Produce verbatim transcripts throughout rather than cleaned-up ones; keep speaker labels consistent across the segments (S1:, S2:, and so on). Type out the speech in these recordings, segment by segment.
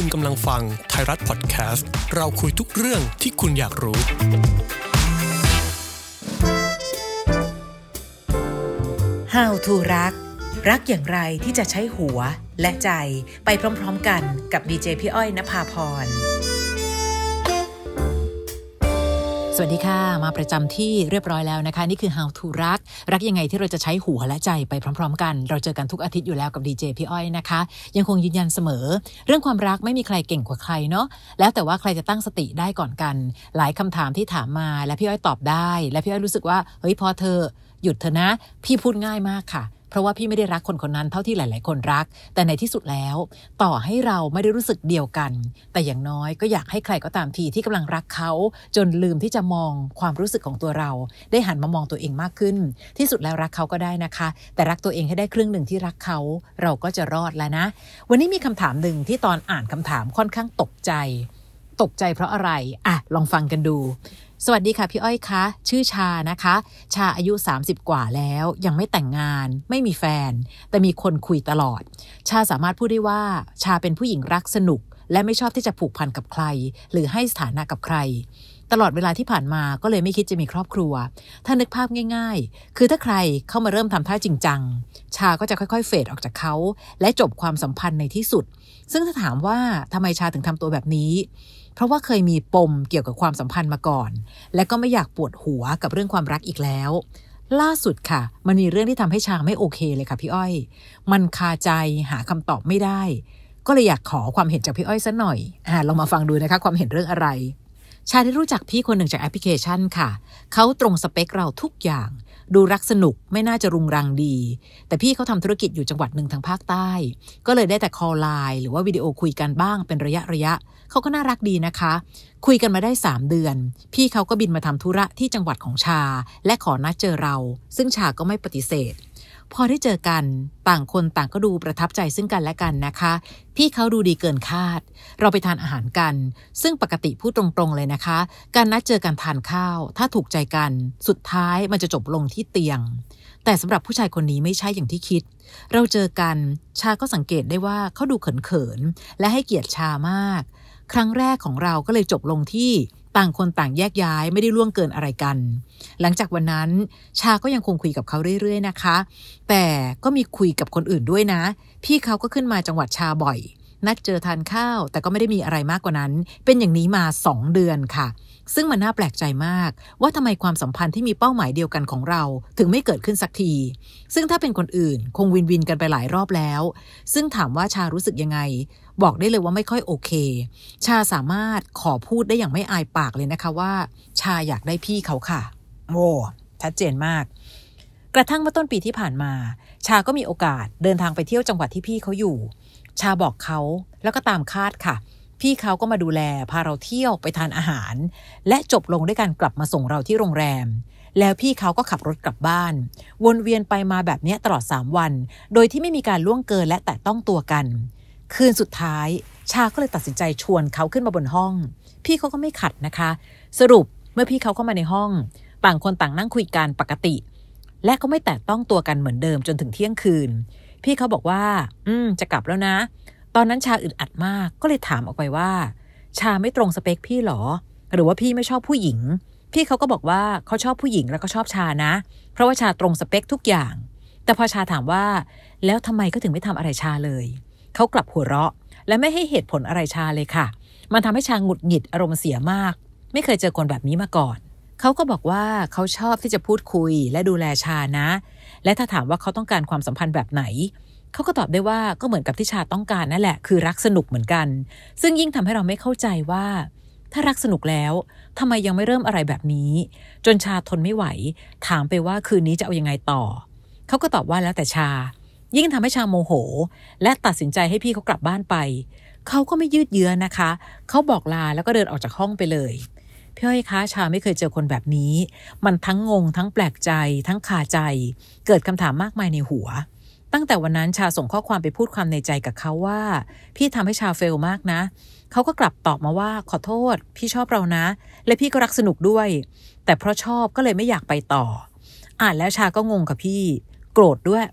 S1: กำลังฟังไทยรัฐพอดแคสต์เราคุยทุกเรื่องที่คุณอยากรู้
S2: How to รักรักอย่างไรที่จะใช้หัวและใจไปพร้อมๆกันกับดีเจพี่อ้อยณภาพรสวัสดีค่ะมาประจำที่เรียบร้อยแล้วนะคะนี่คือ How to รักรักยังไงที่เราจะใช้หัวและใจไปพร้อมๆกันเราเจอกันทุกอาทิตย์อยู่แล้วกับดีเจพี่อ้อยนะคะยังคงยืนยันเสมอเรื่องความรักไม่มีใครเก่งกว่าใครเนาะแล้วแต่ว่าใครจะตั้งสติได้ก่อนกันหลายคำถามที่ถามมาและพี่อ้อยตอบได้และพี่อ้อยรู้สึกว่าเฮ้ยพอเธอหยุดเถอะนะพี่พูดง่ายมากค่ะเพราะว่าพี่ไม่ได้รักคนคนนั้นเท่าที่หลายๆคนรักแต่ในที่สุดแล้วต่อให้เราไม่ได้รู้สึกเดียวกันแต่อย่างน้อยก็อยากให้ใครก็ตามทีที่กำลังรักเขาจนลืมที่จะมองความรู้สึกของตัวเราได้หันมามองตัวเองมากขึ้นที่สุดแล้วรักเขาก็ได้นะคะแต่รักตัวเองให้ได้ครึ่งหนึ่งที่รักเขาเราก็จะรอดแล้วนะวันนี้มีคำถามหนึ่งที่ตอนอ่านคำถามค่อนข้างตกใจตกใจเพราะอะไรอ่ะลองฟังกันดูสวัสดีค่ะพี่อ้อยคะชื่อชานะคะชาอายุสามสิบกว่าแล้วยังไม่แต่งงานไม่มีแฟนแต่มีคนคุยตลอดชาสามารถพูดได้ว่าชาเป็นผู้หญิงรักสนุกและไม่ชอบที่จะผูกพันกับใครหรือให้สถานะกับใครตลอดเวลาที่ผ่านมาก็เลยไม่คิดจะมีครอบครัวถ้านึกภาพง่ายๆคือถ้าใครเข้ามาเริ่มทำท่าจริงจังชาก็จะค่อยๆเฟดออกจากเขาและจบความสัมพันธ์ในที่สุดซึ่งถ้าถามว่าทำไมชาถึงทำตัวแบบนี้เพราะว่าเคยมีปมเกี่ยวกับความสัมพันธ์มาก่อนและก็ไม่อยากปวดหัวกับเรื่องความรักอีกแล้วล่าสุดค่ะมันมีเรื่องที่ทำให้ชาไม่โอเคเลยค่ะพี่อ้อยมันคาใจหาคำตอบไม่ได้ก็เลยอยากขอความเห็นจากพี่อ้อยซะหน่อยอ่าลองมาฟังดูนะคะความเห็นเรื่องอะไรชาได้รู้จักพี่คนหนึ่งจากแอปพลิเคชันค่ะเขาตรงสเปคเราทุกอย่างดูรักสนุกไม่น่าจะรุงรังดีแต่พี่เขาทำธุรกิจอยู่จังหวัดหนึ่งทางภาคใต้ก็เลยได้แต่คอลไลน์หรือว่าวิดีโอคุยกันบ้างเป็นระยะระยะเขาก็น่ารักดีนะคะคุยกันมาได้สามเดือนพี่เขาก็บินมาทำธุระที่จังหวัดของชาและขอนัดเจอเราซึ่งชาก็ไม่ปฏิเสธพอได้เจอกันต่างคนต่างก็ดูประทับใจซึ่งกันและกันนะคะพี่เขาดูดีเกินคาดเราไปทานอาหารกันซึ่งปกติพูดตรงๆเลยนะคะการนัดเจอกันทานข้าวถ้าถูกใจกันสุดท้ายมันจะจบลงที่เตียงแต่สำหรับผู้ชายคนนี้ไม่ใช่อย่างที่คิดเราเจอกันชาก็สังเกตได้ว่าเขาดูเขินๆและให้เกียรติชามากครั้งแรกของเราก็เลยจบลงที่ต่างคนต่างแยกย้ายไม่ได้ล่วงเกินอะไรกันหลังจากวันนั้นชาก็ยังคงคุยกับเขาเรื่อยๆนะคะแต่ก็มีคุยกับคนอื่นด้วยนะพี่เขาก็ขึ้นมาจังหวัดชาบ่อยนัดเจอทานข้าวแต่ก็ไม่ได้มีอะไรมากกว่านั้นเป็นอย่างนี้มาสองเดือนค่ะซึ่งมันน่าแปลกใจมากว่าทำไมความสัมพันธ์ที่มีเป้าหมายเดียวกันของเราถึงไม่เกิดขึ้นสักทีซึ่งถ้าเป็นคนอื่นคงวินวินกันไปหลายรอบแล้วซึ่งถามว่าชารู้สึกยังไงบอกได้เลยว่าไม่ค่อยโอเคชาสามารถขอพูดได้อย่างไม่อายปากเลยนะคะว่าชาอยากได้พี่เขาค่ะโอ้ชัดเจนมากกระทั่งเมื่อต้นปีที่ผ่านมาชาก็มีโอกาสเดินทางไปเที่ยวจังหวัดที่พี่เขาอยู่ชาบอกเขาแล้วก็ตามคาดค่ะพี่เขาก็มาดูแลพาเราเที่ยวไปทานอาหารและจบลงด้วยการกลับมาส่งเราที่โรงแรมแล้วพี่เขาก็ขับรถกลับบ้านวนเวียนไปมาแบบนี้ตลอดสามวันโดยที่ไม่มีการล่วงเกินและแตะต้องตัวกันคืนสุดท้ายชาก็เลยตัดสินใจชวนเขาขึ้นมาบนห้องพี่เขาก็ไม่ขัดนะคะสรุปเมื่อพี่เขาเข้ามาในห้องต่างคนต่างนั่งคุยกันปกติและก็ไม่แตะต้องตัวกันเหมือนเดิมจนถึงเที่ยงคืนพี่เขาบอกว่าอืมจะกลับแล้วนะตอนนั้นชาอึดอัดมากก็เลยถามออกไปว่าชาไม่ตรงสเปคพี่หรอหรือว่าพี่ไม่ชอบผู้หญิงพี่เขาก็บอกว่าเขาชอบผู้หญิงแล้วก็ชอบชานะเพราะว่าชาตรงสเปคทุกอย่างแต่พอชาถามว่าแล้วทำไมก็ถึงไม่ทำอะไรชาเลยเขากลับหัวเราะและไม่ให้เหตุผลอะไรชาเลยค่ะมันทำให้ชาหงุดหงิดอารมณ์เสียมากไม่เคยเจอคนแบบนี้มาก่อนเขาก็บอกว่าเขาชอบที่จะพูดคุยและดูแลชานะและถ้าถามว่าเขาต้องการความสัมพันธ์แบบไหนเขาก็ตอบได้ว่าก็เหมือนกับที่ชาต้องการนั่นแหละคือรักสนุกเหมือนกันซึ่งยิ่งทำให้เราไม่เข้าใจว่าถ้ารักสนุกแล้วทำไมยังไม่เริ่มอะไรแบบนี้จนชาทนไม่ไหวถามไปว่าคืนนี้จะเอายังไงต่อเขาก็ตอบว่าแล้วแต่ชายิ่งทำให้ชาโมโหและตัดสินใจให้พี่เขากลับบ้านไปเขาก็ไม่ยืดเยื้อนะคะเขาบอกลาแล้วก็เดินออกจากห้องไปเลยพี่อ้อยคะชาไม่เคยเจอคนแบบนี้มันทั้งงงทั้งแปลกใจทั้งคาใจเกิดคำถามมากมายในหัวตั้งแต่วันนั้นชาส่งข้อความไปพูดความในใจกับเขาว่าพี่ทำให้ชาเฟลมากนะเขาก็กลับตอบมาว่าขอโทษพี่ชอบเรานะและพี่ก็รักสนุกด้วยแต่เพราะชอบก็เลยไม่อยากไปต่ออ่านแล้วชาก็งงกับพี่โกรธด้วย เห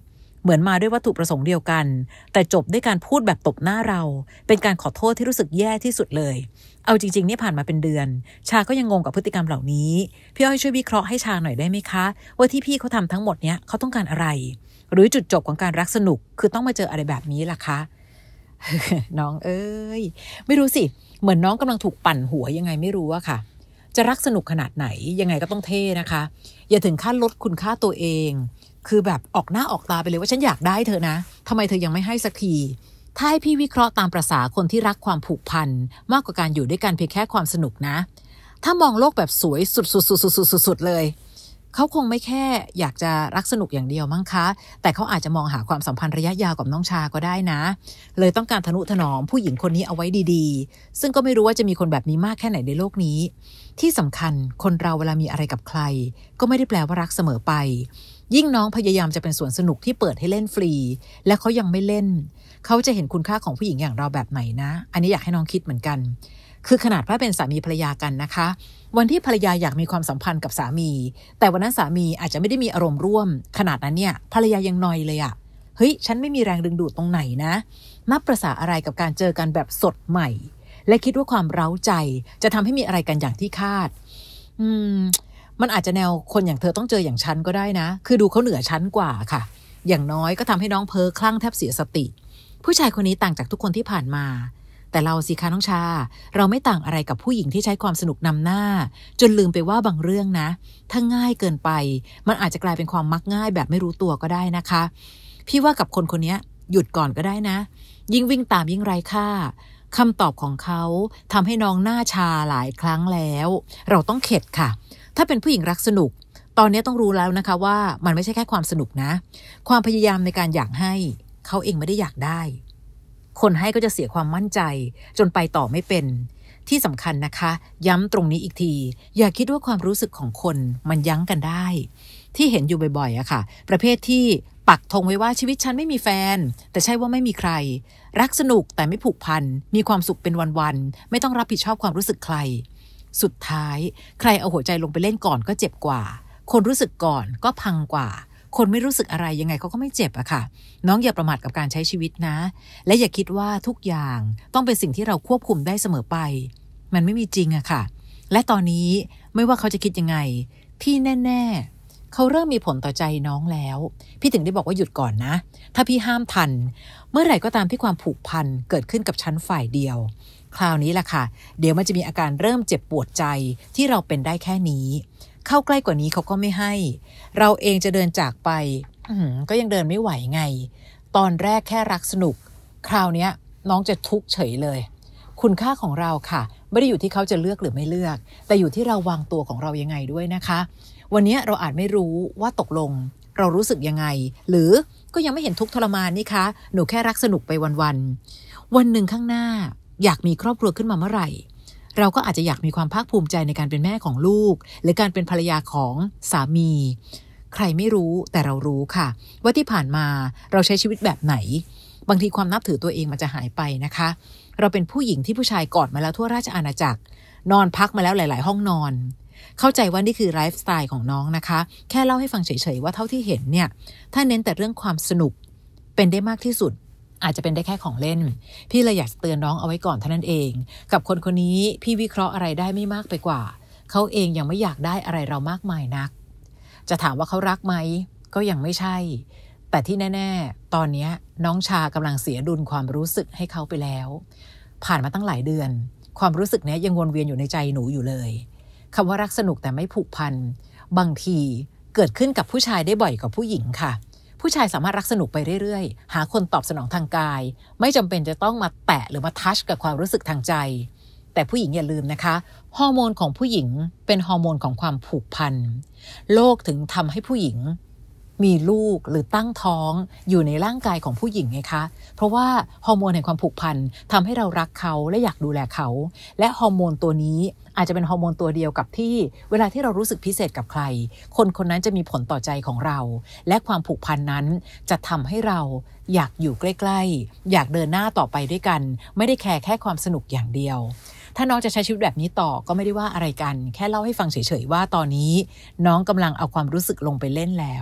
S2: เหมือนมาด้วยวัตถุประสงค์เดียวกันแต่จบด้วยการพูดแบบตบหน้าเราเป็นการขอโทษที่รู้สึกแย่ที่สุดเลยเอาจริงๆนี่ผ่านมาเป็นเดือนชาก็ยังงงกับพฤติกรรมเหล่านี้พี่อ้อยช่วยวิเคราะห์ให้ชาหน่อยได้ไหมคะว่าที่พี่เขาทำทั้งหมดเนี้ยเขาต้องการอะไรหรือจุดจบของการรักสนุกคือต้องมาเจออะไรแบบนี้ล่ะคะ น้องเอ้ยไม่รู้สิเหมือนน้องกำลังถูกปั่นหัวยังไงไม่รู้อะค่ะจะรักสนุกขนาดไหนยังไงก็ต้องเท่นะคะอย่าถึงขั้นลดคุณค่าตัวเองคือแบบออกหน้าออกตาไปเลยว่าฉันอยากได้เธอนะทำไมเธอยังไม่ให้สักทีถ้าให้พี่วิเคราะห์ตามประสาคนที่รักความผูกพันมากกว่าการอยู่ด้วยกันเพียงแค่ความสนุกนะถ้ามองโลกแบบสวยสุดๆๆๆๆๆเลยเขาคงไม่แค่อยากจะรักสนุกอย่างเดียวมั้งคะแต่เขาอาจจะมองหาความสัมพันธ์ระยะยาวกับน้องชาก็ได้นะเลยต้องการทนุถนอมผู้หญิงคนนี้เอาไว้ดีๆซึ่งก็ไม่รู้ว่าจะมีคนแบบนี้มากแค่ไหนในโลกนี้ที่สำคัญคนเราเวลามีอะไรกับใครก็ไม่ได้แปลว่ารักเสมอไปยิ่งน้องพยายามจะเป็นสวนสนุกที่เปิดให้เล่นฟรีและเขายังไม่เล่นเขาจะเห็นคุณค่าของผู้หญิงอย่างเราแบบไหนนะอันนี้อยากให้น้องคิดเหมือนกันคือขนาดว่าเป็นสามีภรรยากันนะคะวันที่ภรรยาอยากมีความสัมพันธ์กับสามีแต่วันนั้นสามีอาจจะไม่ได้มีอารมณ์ร่วมขนาดนั้นเนี่ยภรรยายังนอยเลยอะเฮ้ยฉันไม่มีแรงดึงดูดตรงไหนนะนับประสาอะไรกับการเจอกันแบบสดใหม่และคิดว่าความเร้าใจจะทำให้มีอะไรกันอย่างที่คาดอืมมันอาจจะแนวคนอย่างเธอต้องเจออย่างฉันก็ได้นะคือดูเขาเหนือชั้นกว่าค่ะอย่างน้อยก็ทำให้น้องเพ้อคลั่งแทบเสียสติผู้ชายคนนี้ต่างจากทุกคนที่ผ่านมาแต่เราสิคะน้องชาเราไม่ต่างอะไรกับผู้หญิงที่ใช้ความสนุกนำหน้าจนลืมไปว่าบางเรื่องนะถ้าง่ายเกินไปมันอาจจะกลายเป็นความมักง่ายแบบไม่รู้ตัวก็ได้นะคะพี่ว่ากับคนคนนี้หยุดก่อนก็ได้นะยิ่งวิ่งตามยิ่งไร้ค่าคำตอบของเขาทำให้น้องหน้าชาหลายครั้งแล้วเราต้องเข็ดค่ะถ้าเป็นผู้หญิงรักสนุกตอนนี้ต้องรู้แล้วนะคะว่ามันไม่ใช่แค่ความสนุกนะความพยายามในการอยากให้เขาเองไม่ได้อยากได้คนให้ก็จะเสียความมั่นใจจนไปต่อไม่เป็นที่สำคัญนะคะย้ำตรงนี้อีกทีอย่าคิดว่าความรู้สึกของคนมันยั้งกันได้ที่เห็นอยู่บ่อยๆอะค่ะประเภทที่ปักธงไว้ว่าชีวิตฉันไม่มีแฟนแต่ใช่ว่าไม่มีใครรักสนุกแต่ไม่ผูกพันมีความสุขเป็นวันๆไม่ต้องรับผิดชอบความรู้สึกใครสุดท้ายใครเอาหัวใจลงไปเล่นก่อนก็เจ็บกว่าคนรู้สึกก่อนก็พังกว่าคนไม่รู้สึกอะไรยังไงเขาก็ไม่เจ็บอะค่ะน้องอย่าประมาทกับการใช้ชีวิตนะและอย่าคิดว่าทุกอย่างต้องเป็นสิ่งที่เราควบคุมได้เสมอไปมันไม่มีจริงอะค่ะและตอนนี้ไม่ว่าเขาจะคิดยังไงที่แน่ๆเขาเริ่มมีผลต่อใจน้องแล้วพี่ถึงได้บอกว่าหยุดก่อนนะถ้าพี่ห้ามทันเมื่อไหร่ก็ตามที่ความผูกพันเกิดขึ้นกับฉันฝ่ายเดียวคราวนี้ล่ะค่ะเดี๋ยวมันจะมีอาการเริ่มเจ็บปวดใจที่เราเป็นได้แค่นี้เข้าใกล้กว่านี้เขาก็ไม่ให้เราเองจะเดินจากไปก็ยังเดินไม่ไหวไงตอนแรกแค่รักสนุกคราวนี้น้องจะทุกข์เฉยเลยคุณค่าของเราค่ะไม่ได้อยู่ที่เขาจะเลือกหรือไม่เลือกแต่อยู่ที่เราวางตัวของเรายังไงด้วยนะคะวันนี้เราอาจไม่รู้ว่าตกลงเรารู้สึกยังไงหรือก็ยังไม่เห็นทุกข์ทรมานนี่คะหนูแค่รักสนุกไปวันๆวันหนึ่งข้างหน้าอยากมีครอบครัวขึ้นมาเมื่อไหร่เราก็อาจจะอยากมีความภาคภูมิใจในการเป็นแม่ของลูกหรือการเป็นภรรยาของสามีใครไม่รู้แต่เรารู้ค่ะว่าที่ผ่านมาเราใช้ชีวิตแบบไหนบางทีความนับถือตัวเองมันจะหายไปนะคะเราเป็นผู้หญิงที่ผู้ชายกอดมาแล้วทั่วราชอาณาจักรนอนพักมาแล้วหลายๆห้องนอนเข้าใจว่านี่คือไลฟ์สไตล์ของน้องนะคะแค่เล่าให้ฟังเฉยๆว่าเท่าที่เห็นเนี่ยถ้าเน้นแต่เรื่องความสนุกเป็นได้มากที่สุดอาจจะเป็นได้แค่ของเล่นพี่เลยอยากเตือนน้องเอาไว้ก่อนเท่านั้นเองกับคนคนนี้พี่วิเคราะห์อะไรได้ไม่มากไปกว่าเขาเองยังไม่อยากได้อะไรเรามากมายนักจะถามว่าเขารักไหมก็ยังไม่ใช่แต่ที่แน่ๆตอนนี้น้องชากำลังเสียดุลความรู้สึกให้เขาไปแล้วผ่านมาตั้งหลายเดือนความรู้สึกนี้ยังวนเวียนอยู่ในใจหนูอยู่เลยคำว่ารักสนุกแต่ไม่ผูกพันบางทีเกิดขึ้นกับผู้ชายได้บ่อยกว่าผู้หญิงค่ะผู้ชายสามารถรักสนุกไปเรื่อยๆหาคนตอบสนองทางกายไม่จำเป็นจะต้องมาแตะหรือมาทัชกับความรู้สึกทางใจแต่ผู้หญิงอย่าลืมนะคะฮอร์โมนของผู้หญิงเป็นฮอร์โมนของความผูกพันโลกถึงทำให้ผู้หญิงมีลูกหรือตั้งท้องอยู่ในร่างกายของผู้หญิงไงคะเพราะว่าฮอร์โมนแห่งความผูกพันทำให้เรารักเขาและอยากดูแลเขาและฮอร์โมนตัวนี้อาจจะเป็นฮอร์โมนตัวเดียวกับที่เวลาที่เรารู้สึกพิเศษกับใครคนคนนั้นจะมีผลต่อใจของเราและความผูกพันนั้นจะทำให้เราอยากอยู่ใกล้ๆอยากเดินหน้าต่อไปด้วยกันไม่ได้แคร์แค่ความสนุกอย่างเดียวถ้าน้องจะใช้ชีวิตแบบนี้ต่อก็ไม่ได้ว่าอะไรกันแค่เล่าให้ฟังเฉยๆว่าตอนนี้น้องกำลังเอาความรู้สึกลงไปเล่นแล้ว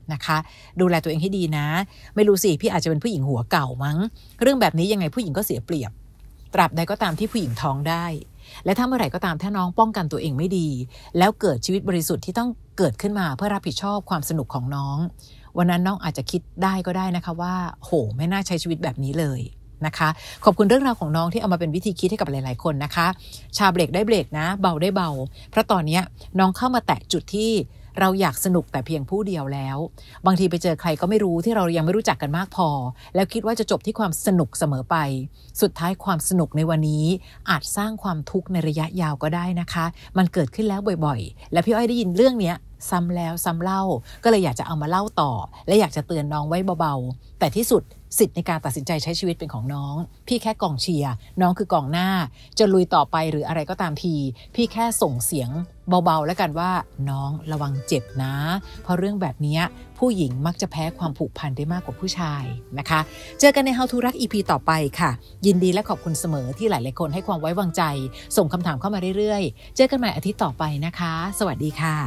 S2: นะคะดูแลตัวเองให้ดีนะไม่รู้สิพี่อาจจะเป็นผู้หญิงหัวเก่ามั้งเรื่องแบบนี้ยังไงผู้หญิงก็เสียเปรียบตราบใดก็ตามที่ผู้หญิงท้องได้และถ้าเมื่อไหร่ก็ตามถ้าน้องป้องกันตัวเองไม่ดีแล้วเกิดชีวิตบริสุทธิ์ที่ต้องเกิดขึ้นมาเพื่อรับผิดชอบความสนุกของน้องวันนั้นน้องอาจจะคิดได้ก็ได้นะคะว่าโหไม่น่าใช้ชีวิตแบบนี้เลยนะคะขอบคุณเรื่องราวของน้องที่เอามาเป็นวิธีคิดให้กับหลายๆคนนะคะชาเบรกได้เบรกนะเบาได้เบาเพราะตอนนี้น้องเข้ามาแตะจุดที่เราอยากสนุกแต่เพียงผู้เดียวแล้วบางทีไปเจอใครก็ไม่รู้ที่เรายังไม่รู้จักกันมากพอแล้วคิดว่าจะจบที่ความสนุกเสมอไปสุดท้ายความสนุกในวันนี้อาจสร้างความทุกข์ในระยะยาวก็ได้นะคะมันเกิดขึ้นแล้วบ่อยๆและพี่อ้อยได้ยินเรื่องนี้ซ้ำแล้วซ้ำเล่าก็เลยอยากจะเอามาเล่าต่อและอยากจะเตือนน้องไว้เบาๆแต่ที่สุดสิทธิ์ในการตัดสินใจใช้ชีวิตเป็นของน้องพี่แค่กองเชียร์น้องคือกองหน้าจะลุยต่อไปหรืออะไรก็ตามทีพี่แค่ส่งเสียงเบาๆแล้วกันว่าน้องระวังเจ็บนะเพราะเรื่องแบบนี้ผู้หญิงมักจะแพ้ความผูกพันได้มากกว่าผู้ชายนะคะเจอกันใน How to รัก อี พี ต่อไปค่ะยินดีและขอบคุณเสมอที่หลายๆคนให้ความไว้วางใจส่งคำถามเข้ามาเรื่อยๆเจอกันใหม่อาทิตย์ต่อไปนะคะสวัสดีค่ะ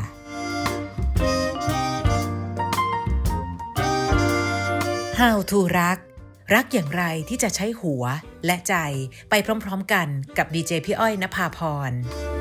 S2: How to รักรักอย่างไรที่จะใช้หัวและใจไปพร้อมๆกันกับดีเจพี่อ้อยณภาพร